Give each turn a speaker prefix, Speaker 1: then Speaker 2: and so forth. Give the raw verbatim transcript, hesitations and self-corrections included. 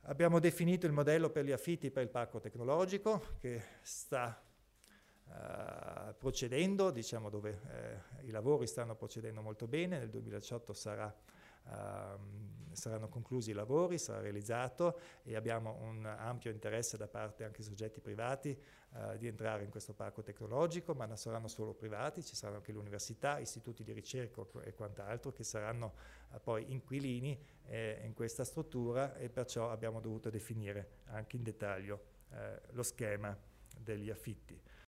Speaker 1: Abbiamo definito il modello per gli affitti per il parco tecnologico che sta uh, procedendo, diciamo dove eh, i lavori stanno procedendo molto bene. Nel duemiladiciotto sarà, uh, saranno conclusi i lavori, sarà realizzato e abbiamo un ampio interesse da parte anche di soggetti privati uh, di entrare in questo parco tecnologico, ma non saranno solo privati, ci saranno anche le università, istituti di ricerca e quant'altro che saranno uh, poi inquilini eh, in questa struttura, e perciò abbiamo dovuto definire anche in dettaglio eh, lo schema degli affitti.